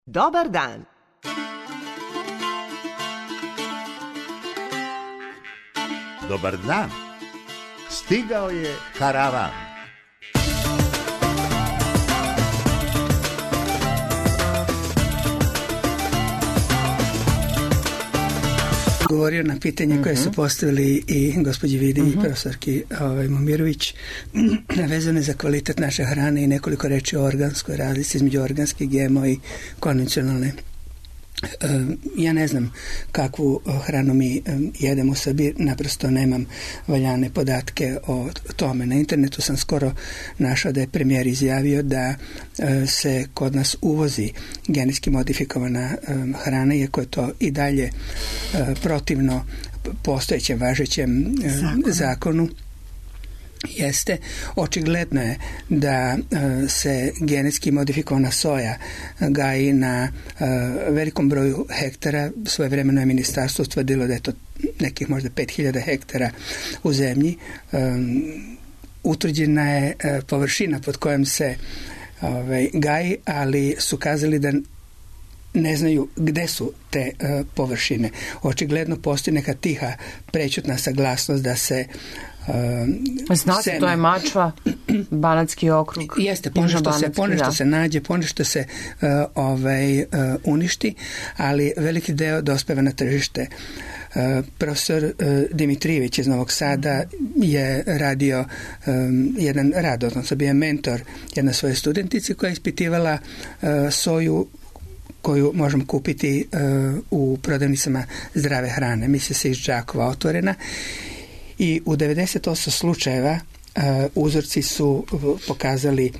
Dobar dan. Dobar dan. Stigao je karavan. Govorio na pitanje koje su postavili i gospođi Vidi i profesorki Momirović vezane za kvalitet naše hrane i nekoliko reči o organskoj razlici između organske, GMO i konvencionalne. Ja ne znam kakvu hranu mi jedemo u Srbiji, naprosto nemam valjane podatke o tome. Na internetu sam skoro našao da je premijer izjavio da se kod nas uvozi genetski modifikovana hrana, iako je to i dalje protivno postojećem važećem zakonu. Jeste, očigledno je da se genetski modifikovana soja gaji na velikom broju hektara. Svojevremeno je ministarstvo utvrdilo da je to nekih možda 5000 hektara u zemlji. Utvrđena je površina pod kojom se gaji, ali su kazali da ne znaju gde su te površine. Očigledno postoji neka tiha prećutna saglasnost da se zna se, to je Mačva, Banatski okrug. Jeste, ponešto se nađe, ponešto se uništi, ali veliki deo dospeva na tržište. Profesor Dimitrijević iz Novog Sada je radio jedan rad, odnosno bio je mentor jedna svoje studentici koja je ispitivala soju koju možemo kupiti u prodavnicama zdrave hrane. Misli se iz Đakova otvorena. I u 98 slučajeva uzorci su pokazali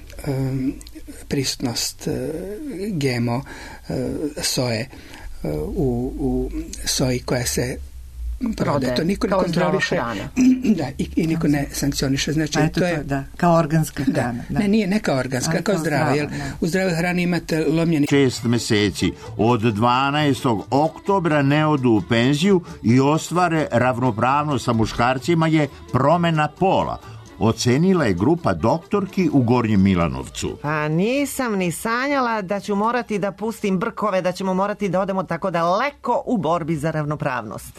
prisutnost GMO soje u soji koja se prodaje. To niko ne kontroliše. Da, i niko ne sankcioniše. Znači, to je kao organska hrana. Da. Ne kao organska, kao zdrava. Jer u zdravoj hrani imate lomljeni 6 meseci. Od 12. oktobra ne odu u penziju i ostvare ravnopravnost sa muškarcima je promena pola. Ocenila je grupa doktorki u Gornjem Milanovcu. Pa nisam ni sanjala da ću morati da pustim brkove, da ćemo morati da odemo tako daleko u borbi za ravnopravnost.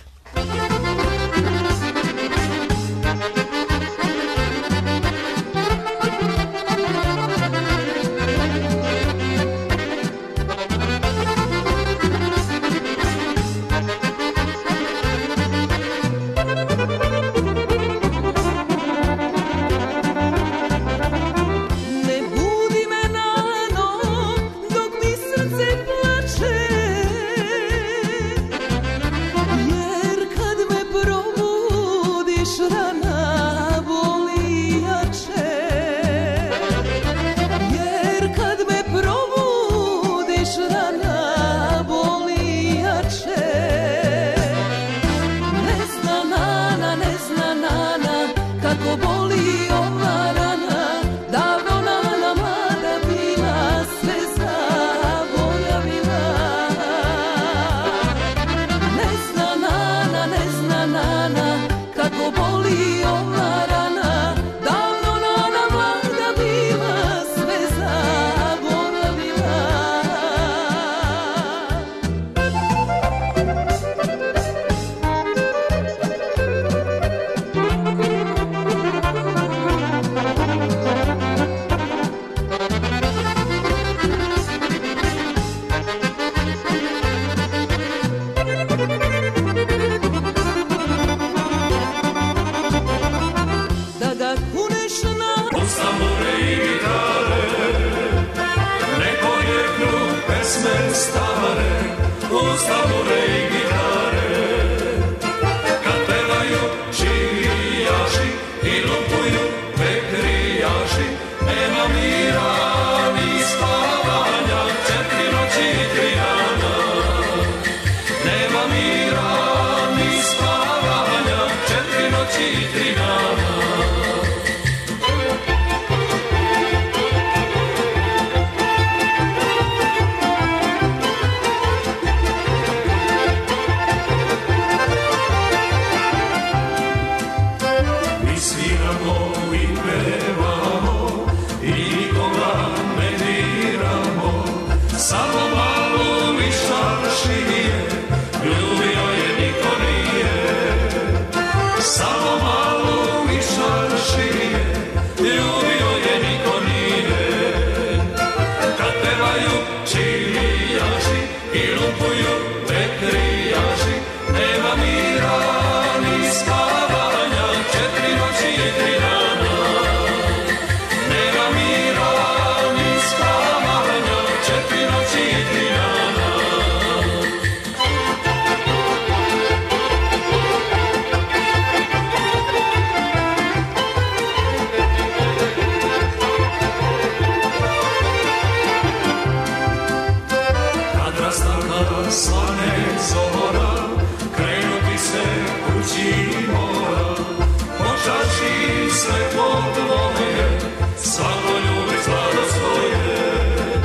rastanka slane zora, krenuti se kući mora, počaši svetlo tvoje, svako ljubi slado svoje.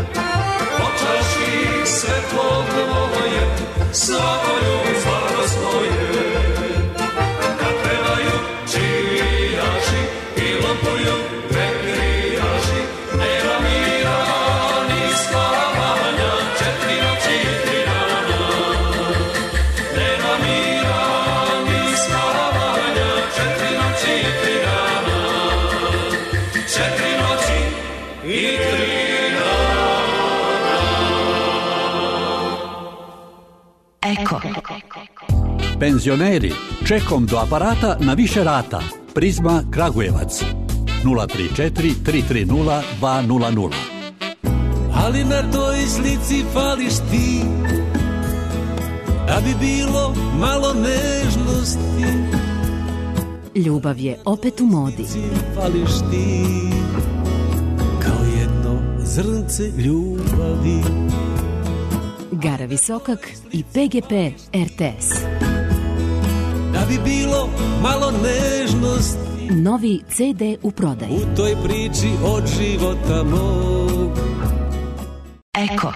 Počaši svetlo tvoje, svako ljubi slado svoje. Kad pevaju čivijaši i lopuju vetrijaši, nema mira ni spavanja, 4 noći i 3 dana. Nema mira ni spavanja, 4 noći i 3 dana. 4 noći i 3 dana. Eko. Penzioneri, čekom do aparata na više rata. Prizma Kragujevac 034 330 200. Ali na toj slici fališ ti, da bi bilo malo nežnosti. Ljubav je opet u modi. Fališ ti, kao jedno zrnce ljubavi. Gara Visokak i PGP RTS. Da bi bilo malo nežnosti. Novi CD u prodaju. U toj priči od života mog. Eko.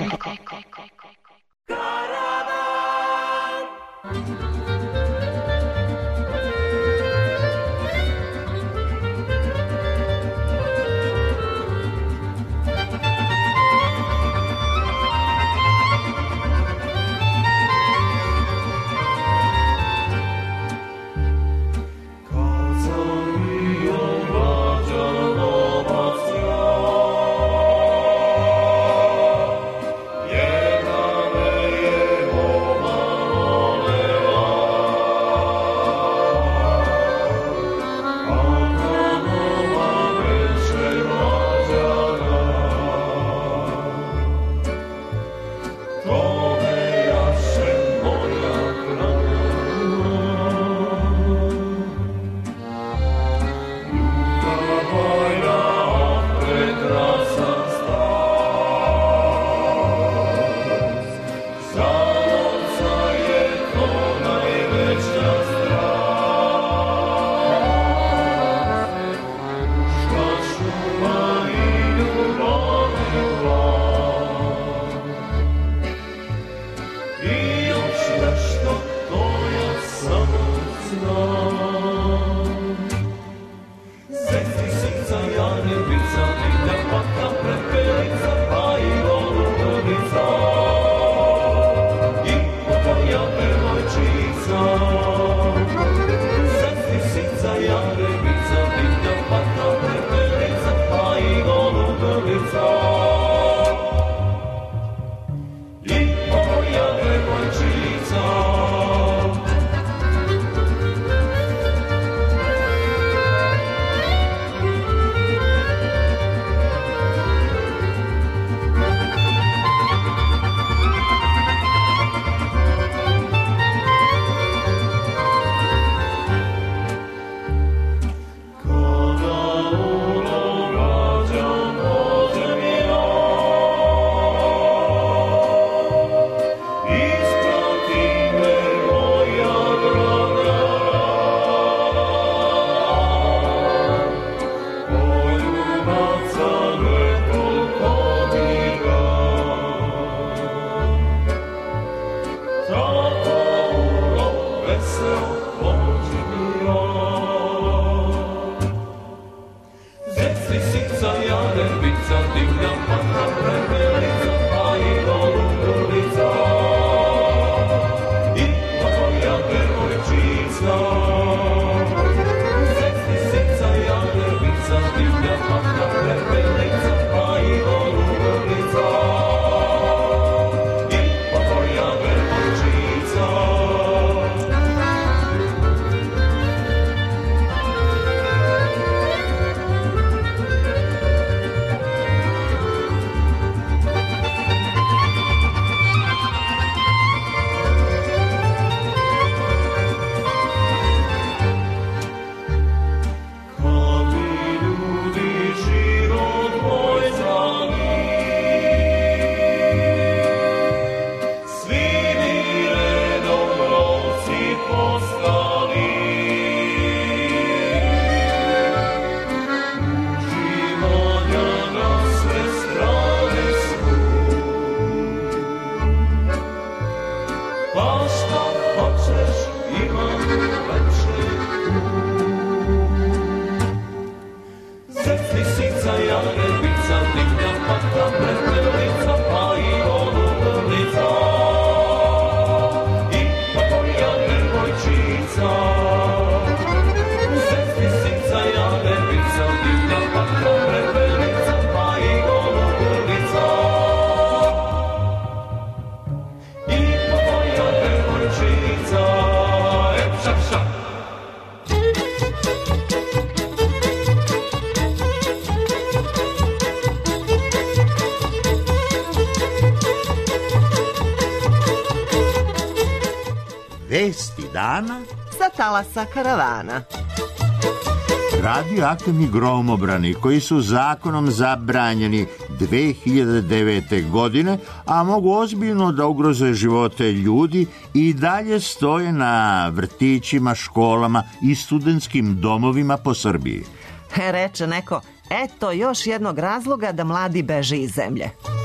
Vesti dana sa talasa karavana. Radioaktivni gromobrani koji su zakonom zabranjeni 2009. godine, a mogu ozbiljno da ugroze živote ljudi, i dalje stoje na vrtićima, školama i studentskim domovima po Srbiji. Reče neko, eto još jednog razloga da mladi beže iz zemlje.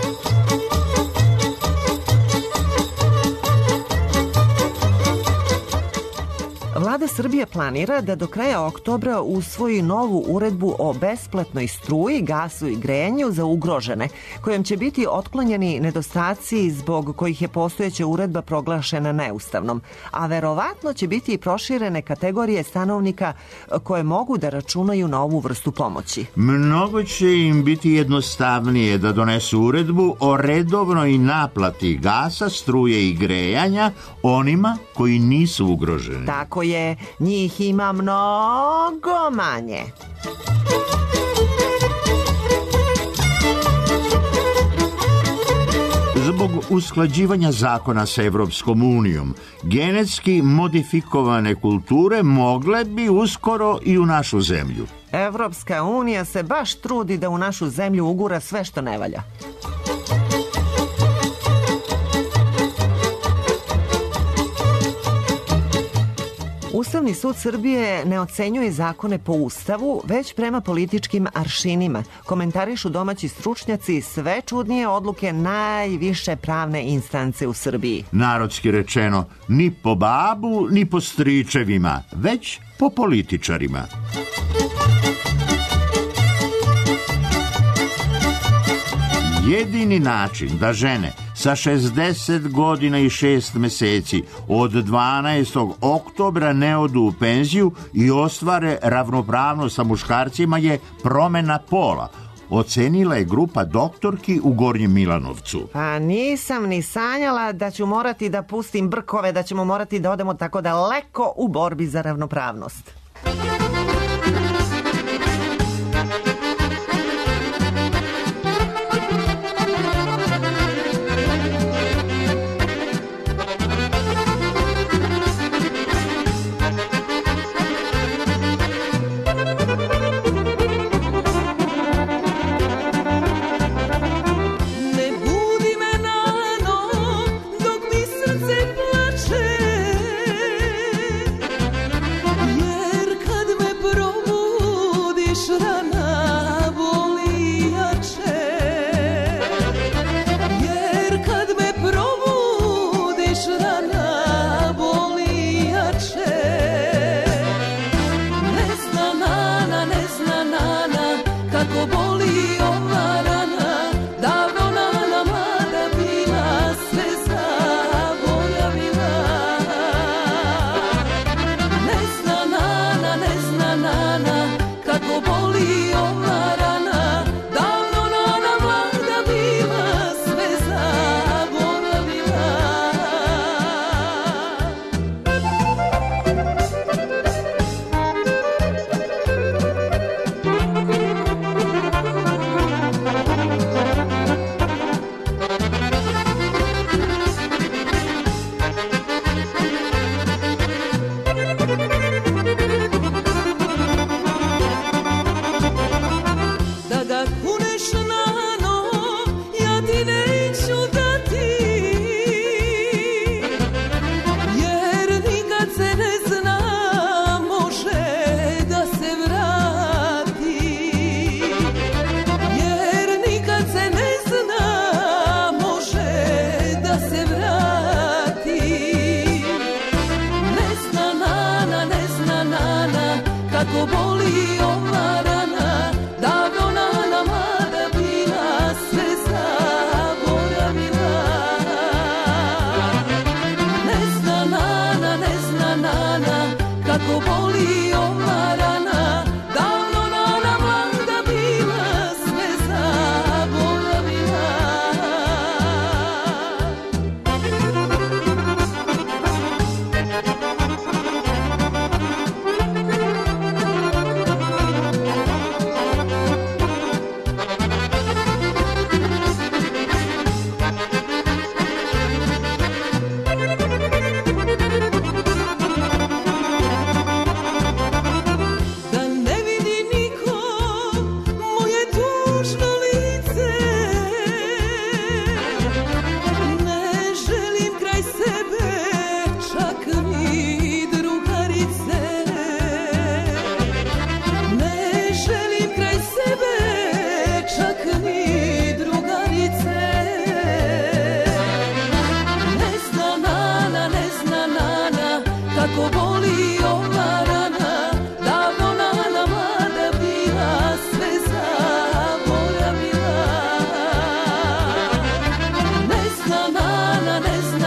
Vlada Srbije planira da do kraja oktobra usvoji novu uredbu o besplatnoj struji, gasu i grejanju za ugrožene, kojom će biti otklonjeni nedostaci zbog kojih je postojeća uredba proglašena neustavnom, a verovatno će biti i proširene kategorije stanovnika koje mogu da računaju na ovu vrstu pomoći. Mnogo će im biti jednostavnije da donesu uredbu o redovnoj naplati gasa, struje i grejanja onima koji nisu ugroženi. Tako je, njih ima mnogo manje. Zbog usklađivanja zakona sa Evropskom unijom, genetski modifikovane kulture mogle bi uskoro i u našu zemlju. Evropska unija se baš trudi da u našu zemlju ugura sve što ne valja. Ustavni sud Srbije ne ocenjuje zakone po Ustavu, već prema političkim aršinima. Komentarišu domaći stručnjaci sve čudnije odluke najviše pravne instance u Srbiji. Narodski rečeno, ni po babu, ni po stričevima, već po političarima. Jedini način da žene sa 60 godina i 6 meseci od 12. oktobra ne odu u penziju i ostvare ravnopravnost sa muškarcima je promena pola, ocenila je grupa doktorki u Gornjem Milanovcu. Pa nisam ni sanjala da ću morati da pustim brkove, da ćemo morati da odemo tako daleko u borbi za ravnopravnost.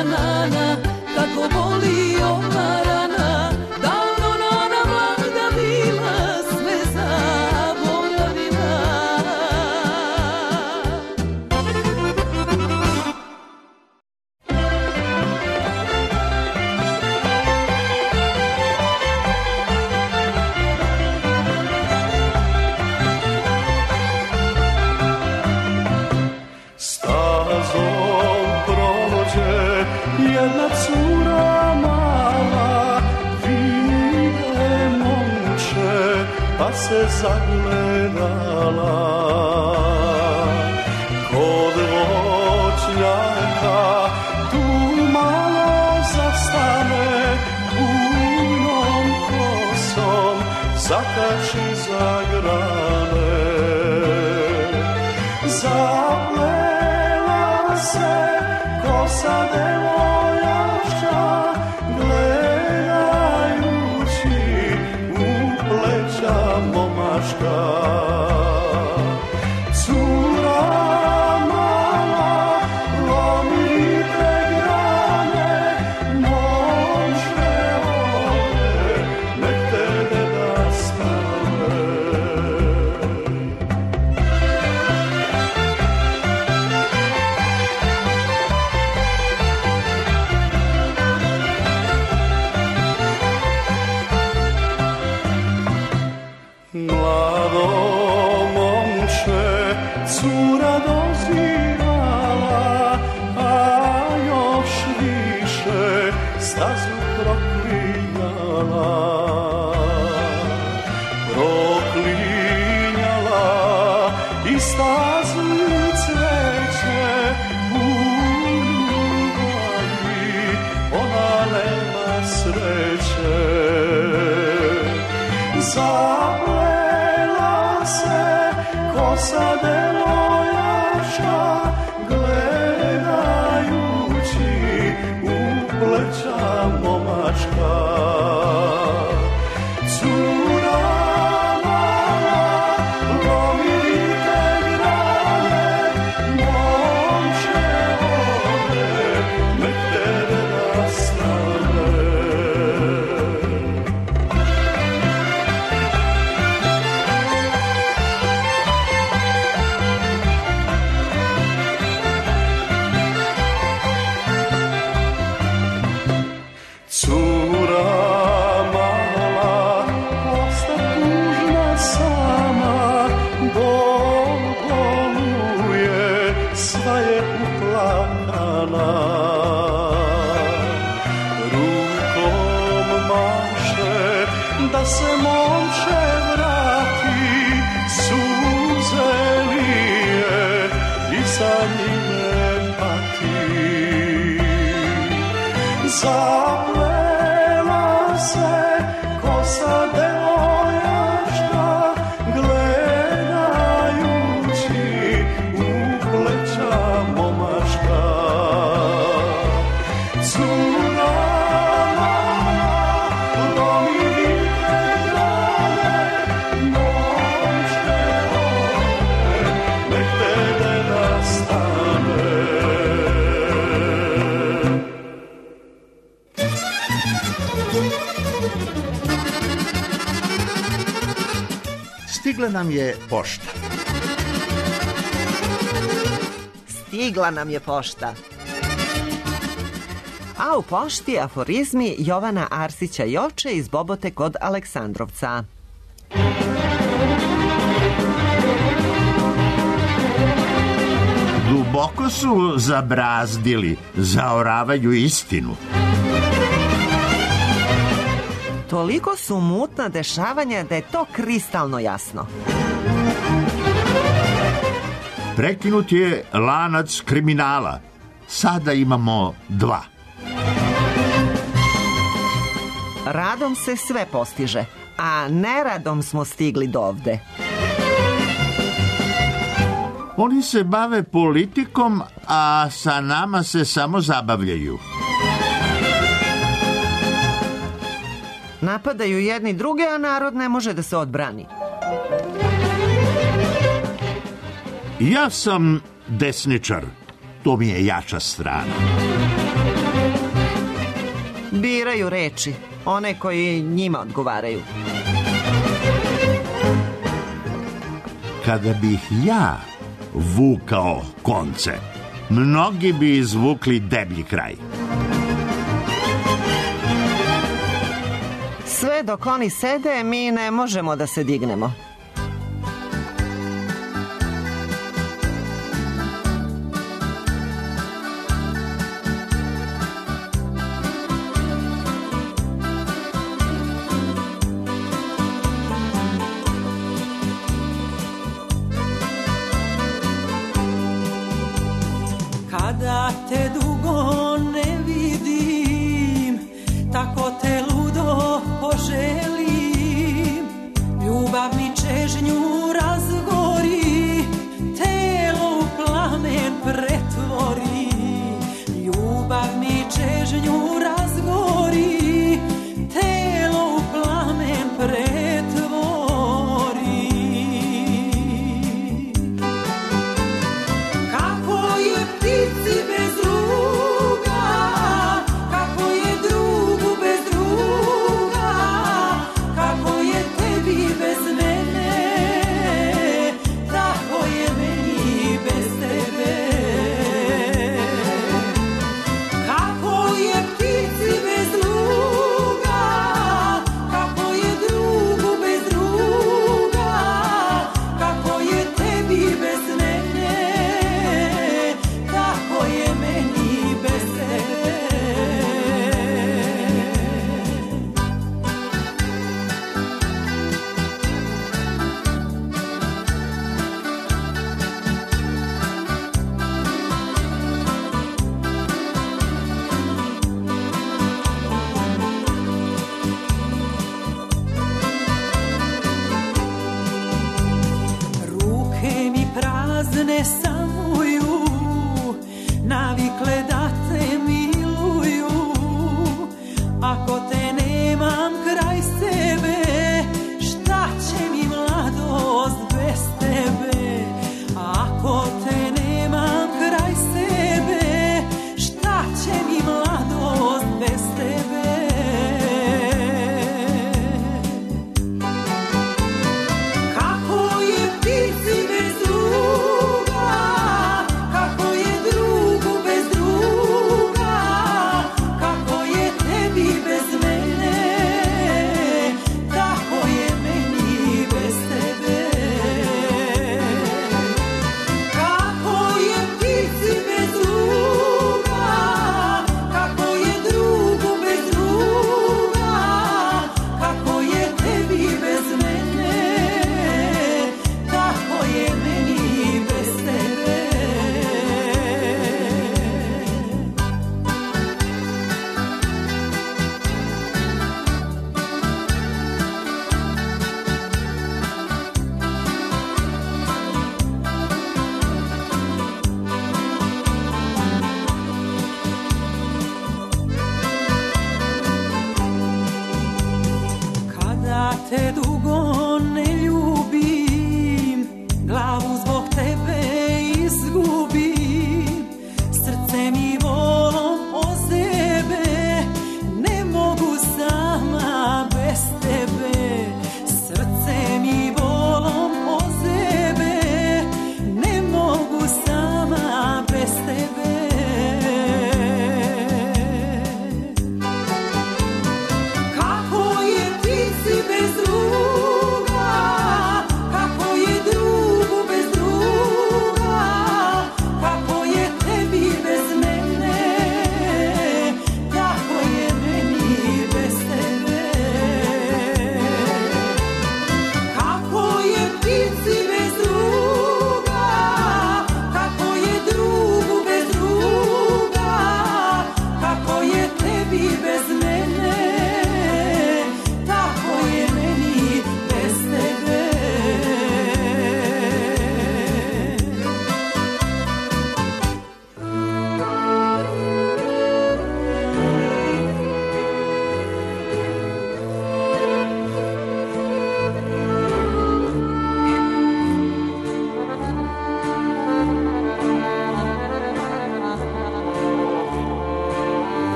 na, na, kako boli ova rana. Davno nana mlada bila, sve zaboravila. Stazom prođe jedna cura mala, vide momče, pa se zagledala. Kod voćnjaka tu malo zastane, punom kosom zakači za grane. Zaplela se kosa devojaka, gledajući u pleća momaška. Cura mala, lomite grane, momče ove, nek te ne nastave. Mlado momče, cura dozirala, a još više stazu proklinjala. Proklinjala i stazu i cveće, u ljubavi ona nema sreće. Zaplela se kosa devojaka, gledajući u pleća momačka. Cura mala, lomite grane, momče ove, nek te ne nastave. Cura mala, osta tužna sama, bol boluje, sva je uplakana. Rukom maše da se momče vrati, suze lije i sa njime pati. Zaplela se kosa devojačka, gledajući u pleća momaška. Cura mala, lomite grane, momče ove, nek te ne nastane. Stigla nam je pošta. Stigla nam je pošta. A u pošti aforizmi Jovana Arsića Joče iz Bobote kod Aleksandrovca. Duboko su zabrazdili, zaoravaju istinu. Toliko su mutna dešavanja da je to kristalno jasno. Prekinut je lanac kriminala. Sada imamo 2. Radom se sve postiže, a neradom smo stigli do ovde. Oni se bave politikom, a sa nama se samo zabavljaju. Napadaju jedni druge, a narod ne može da se odbrani. Ja sam desničar. to mi je jača strana. Biraju reči, one koji njima odgovaraju. Kada bih ja vukao konce, mnogi bi izvukli deblji kraj. Sve dok oni sede, mi ne možemo da se dignemo. Kada te dugo ne vidim, tako te ludo poželim. Ljubav mi čežnju razgori, telo u plamen pretvori. Ljubav mi čežnju razgori, telo u plamen pretvori. Ne samuju, navikle da te miluju. Ako te nemam kraj sebe, šta će mi mladost bez tebe? Ako te nemam kraj sebe, šta će mi mladost bez tebe? Kako je ptici bez druga, kako je drugu bez druga, kako je tebi bez mene, tako je meni bez tebe. Kako je ptici bez druga, kako je drugu bez druga, kako je tebi bez mene, tako je meni bez tebe. Kada te dugo ne ljubim, glavu zbog tebe izgubim, srce mi volom ozebe, ne mogu sama bez tebe. Srce mi volom ozebe, ne mogu sama bez tebe. Kako je ptici bez druga,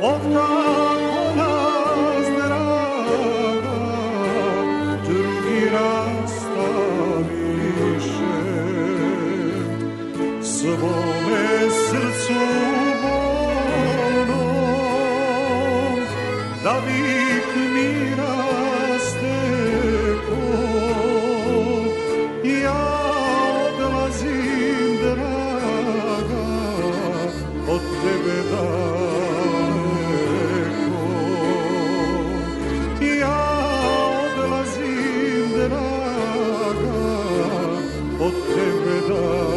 Otkako nas draga drugi rastaviše, svome srcu bolnom da vik mi rasteko, ja odlazim draga od tebe daleko, ja odlazim draga od tebe daleko.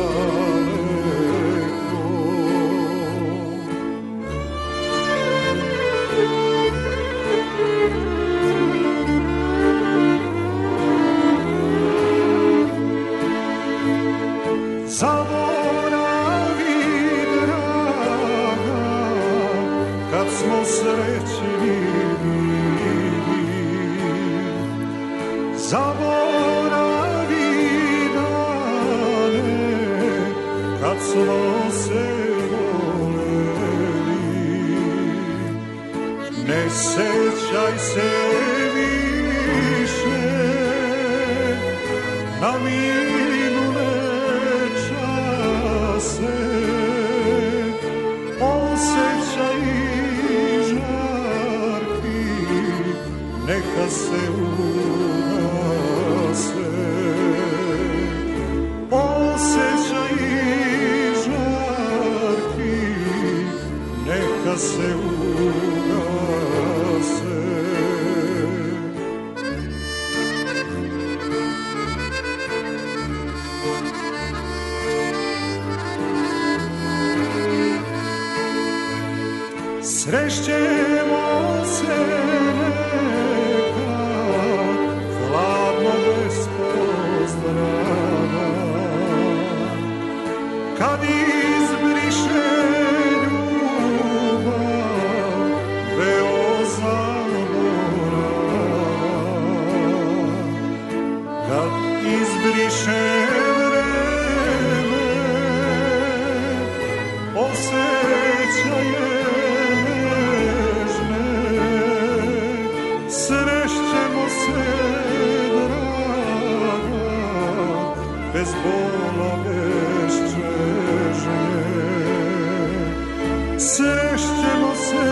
Zaboravi draga kad smo srećni bili, zaboravi dane kad smo se voleli, ne sećaj se više na minule čase, osjećaj žarki neka se ugase, osjećaj žarki neka se ugase. Srećemo se neka, hladno bez pozdrava, kad izbriše ljubav veo zaborava, kad izbriše vreme osjećaje bez bola, bez čežnje. Srećemo se,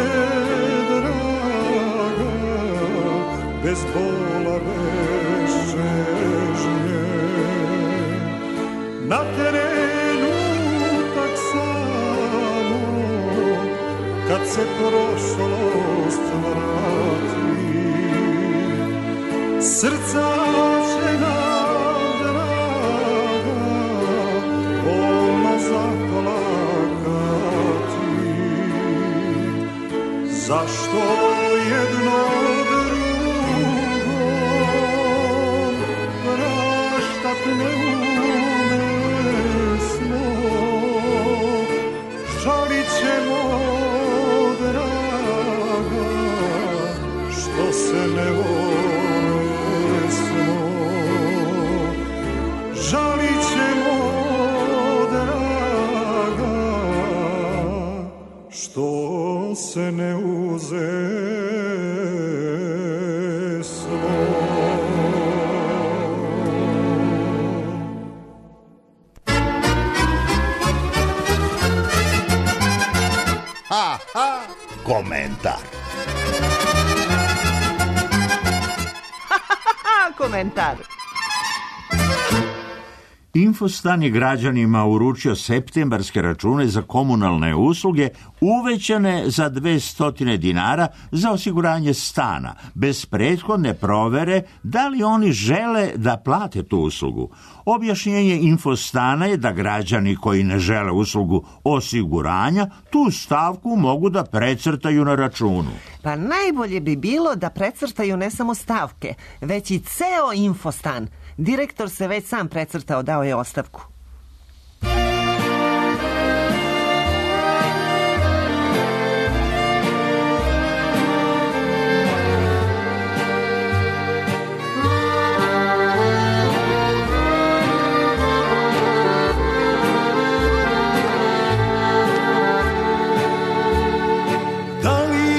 draga, bez bola, bez čežnje. Na trenutak samo, kad se prošlost vrati, srca će nam zašto jedno drugom praštat ne umesmo, žalit ćemo draga što se ne volesmo, žalit ćemo draga što se ne komentar. Komentar. Infostan je građanima uručio septembarske račune za komunalne usluge uvećane za 200 dinara za osiguranje stana, bez prethodne provere da li oni žele da plate tu uslugu. Objašnjenje Infostana je da građani koji ne žele uslugu osiguranja tu stavku mogu da precrtaju na računu. Pa najbolje bi bilo da precrtaju ne samo stavke, već i ceo Infostan. Direktor se već sam precrtao, dao je ostavku. Da li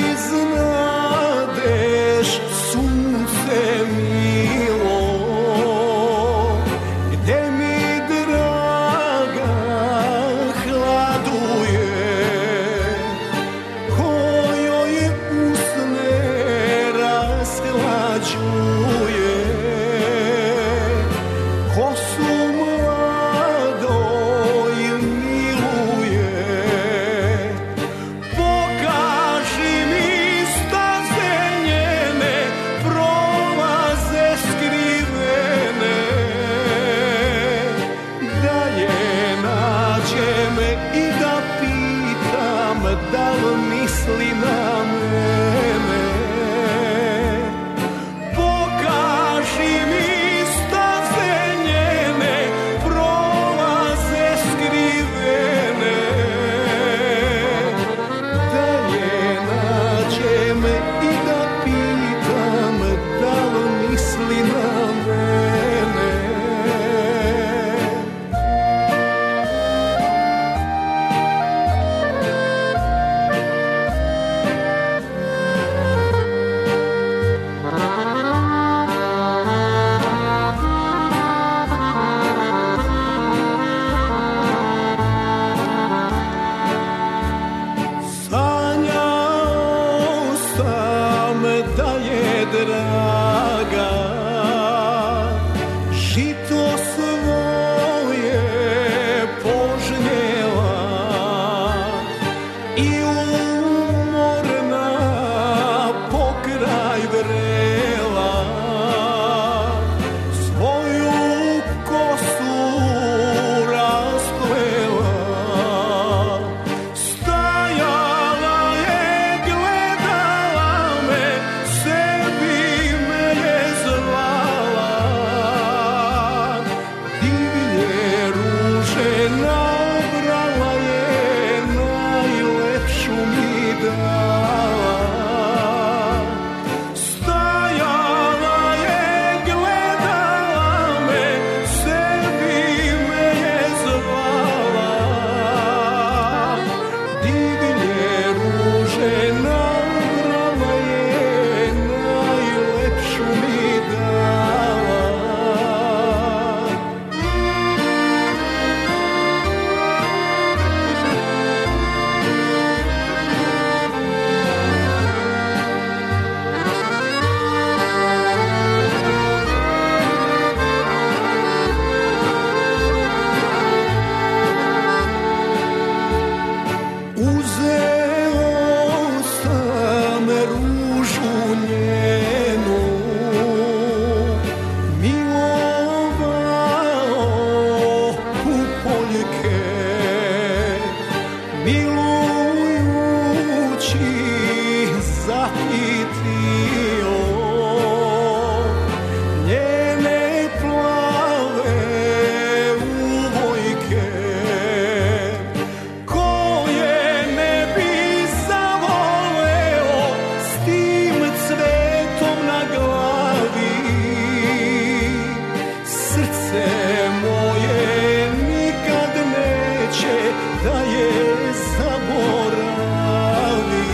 draga, žito svoje požnjela i umorna pokraj vrela svoju kosu rasplela. Stajala je, gledala me, sebi me je zvala. Divlje ruže nabrala je, najlepšu mi dala. Stajala je, gledala me, sebi me je zvala. Divlje ruže nabrala je, najlepšu mi dala. Uzeo sam ružu njenu, milovao u poljke, milujući zahitio njene plave uvojke, koje ne bi zavoleo s tim cvetom na glavi. Srce moje nikad neće da je zaboravi,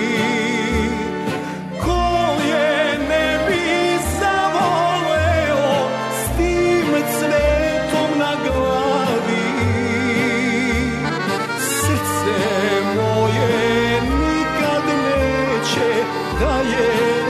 koje ne bi zavoleo s tim cvetom na glavi. Srce moje nikad neće da je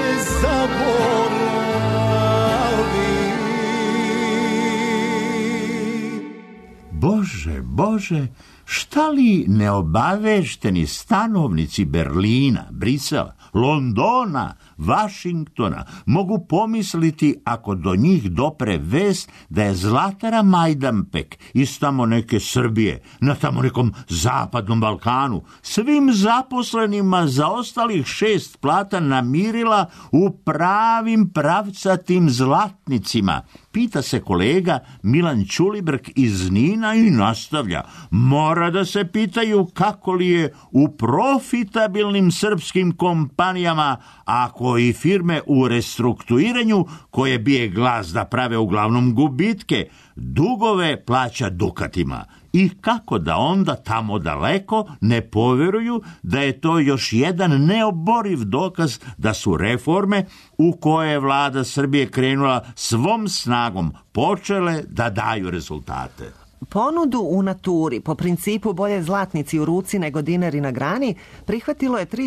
zaboravi. Bože, Bože, šta li neobavešteni stanovnici Berlina, Brisela, Londona, Vašingtona mogu pomisliti ako do njih dopre vest da je Zlatara Majdanpek iz tamo neke Srbije, na tamo nekom zapadnom Balkanu, svim zaposlenima za ostalih 6 plata namirila u pravim pravcatim zlatnicima? Pita se kolega Milan Ćulibrk iz Nina i nastavlja. Mora da se pitaju kako li je u profitabilnim srpskim kompanijama, ako i firme u restrukturiranju, koje bije glas da prave uglavnom gubitke, dugove plaća dukatima. I kako da onda tamo daleko ne poveruju da je to još jedan neoboriv dokaz da su reforme u koje je vlada Srbije krenula svom snagom počele da daju rezultate. Ponudu u naturi, po principu bolje zlatnici u ruci nego dinari na grani, prihvatilo je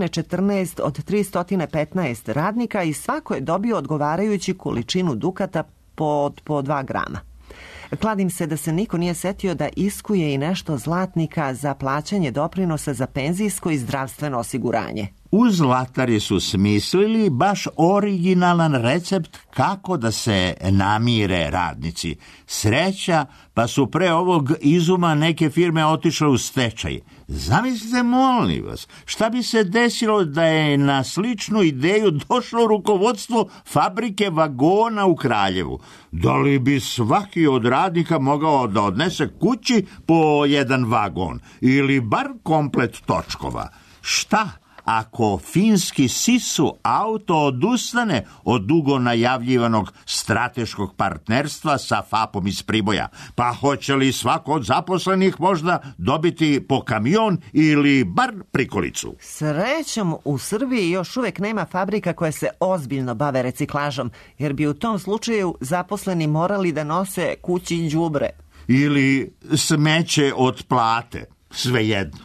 314 od 315 radnika i svako je dobio odgovarajući količinu dukata po 2 grama. Kladim se da se niko nije setio da iskuje i nešto zlatnika za plaćanje doprinosa za penzijsko i zdravstveno osiguranje. U Zlatari su smislili baš originalan recept kako da se namire radnici. Sreća, pa su pre ovog izuma neke firme otišle u stečaj. Zamislite, molim vas, šta bi se desilo da je na sličnu ideju došlo rukovodstvo fabrike vagona u Kraljevu? Da li bi svaki od radnika mogao da odnese kući po jedan vagon ili bar komplet točkova? Šta ako finski Sisu auto odustane od dugo najavljivanog strateškog partnerstva sa FAP-om iz Priboja? Pa hoće li svako od zaposlenih možda dobiti po kamion ili bar prikolicu? Srećom, u Srbiji još uvek nema fabrika koje se ozbiljno bave reciklažom, jer bi u tom slučaju zaposleni morali da nose kući đubre. Ili smeće od plate, svejedno.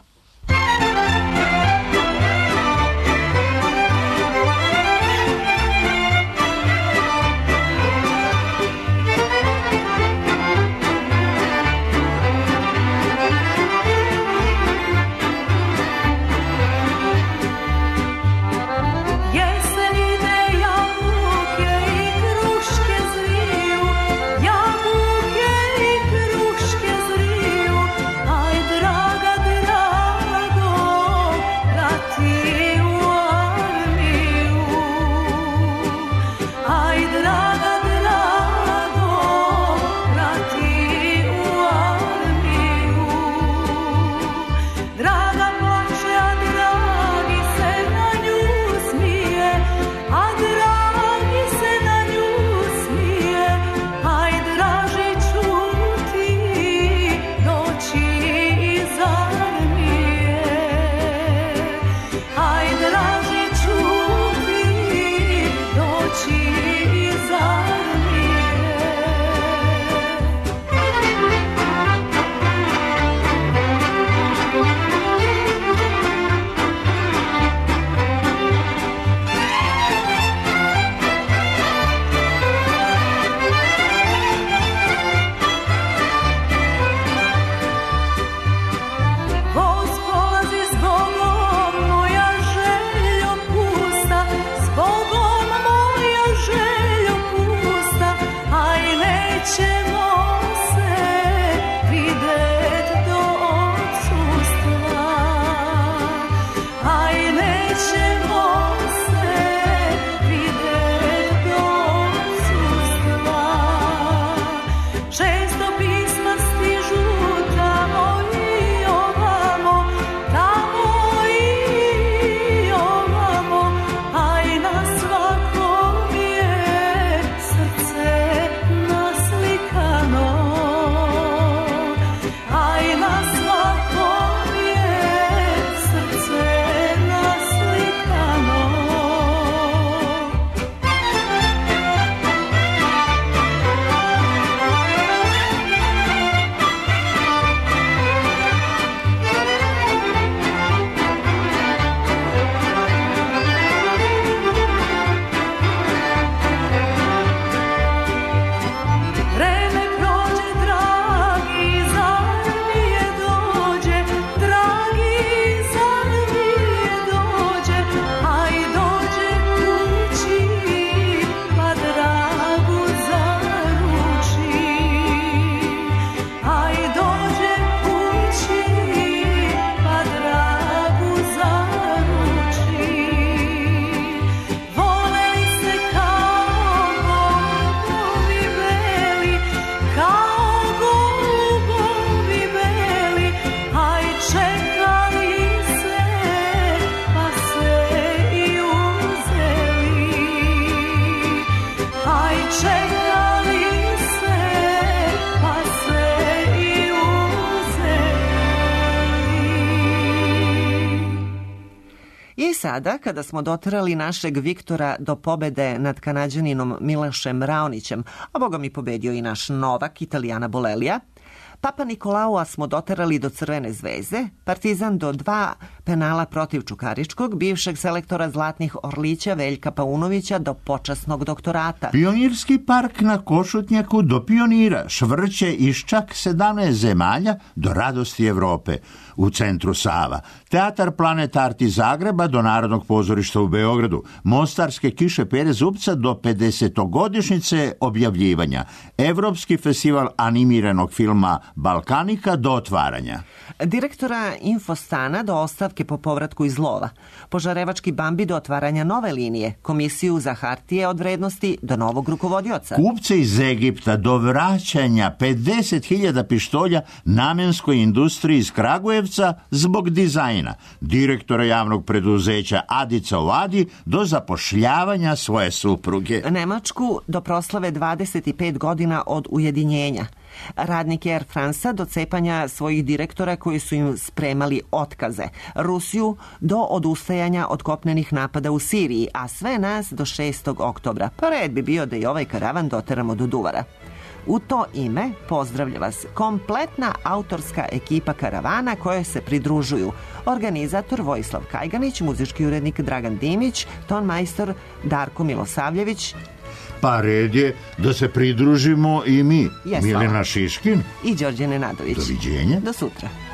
sada, kada smo doterali našeg Viktora do pobede nad Kanađaninom Milošem Raonićem, a boga mi pobedio i naš Novak, Italijana Bolelija, Papa Nikolaua smo doterali do Crvene zvezde, Partizan do 2 penala protiv Čukaričkog, bivšeg selektora Zlatnih Orlića Veljka Paunovića do počasnog doktorata. Pionirski park na Košutnjaku do pionira, švrće iz čak 17 zemalja do radosti Evrope. U centru Sava, Teatar Planet Arti Zagreba do Narodnog pozorišta u Beogradu, Mostarske kiše Pere Zupca do 50-godišnjice objavljivanja, Evropski festival animiranog filma Balkanika do otvaranja. Direktora Infostana do ostavke po povratku iz lova, Požarevački Bambi do otvaranja nove linije, Komisiju za hartije od vrednosti do novog rukovodioca. Kupce iz Egipta do vraćanja 50.000 pištolja namenskoj industriji iz Kragujevca zbog dizajna, direktora javnog preduzeća Adica u Adi do zapošljavanja svoje supruge. Nemačku do proslave 25 godina od ujedinjenja, radnike Air Franca do cepanja svojih direktora koji su im spremali otkaze, Rusiju do odustajanja od kopnenih napada u Siriji, a sve nas do 6. oktobra. Pa red bi bio da i ovaj karavan doteramo do Duvara. U to ime pozdravlja vas kompletna autorska ekipa karavana kojoj se pridružuju organizator Vojislav Kajganić, muzički urednik Dragan Dimić, tonmajstor Darko Milosavljević. Pa red je da se pridružimo i mi, Milena Šiškin i Đorđe Nenadović. Doviđenja. Do sutra.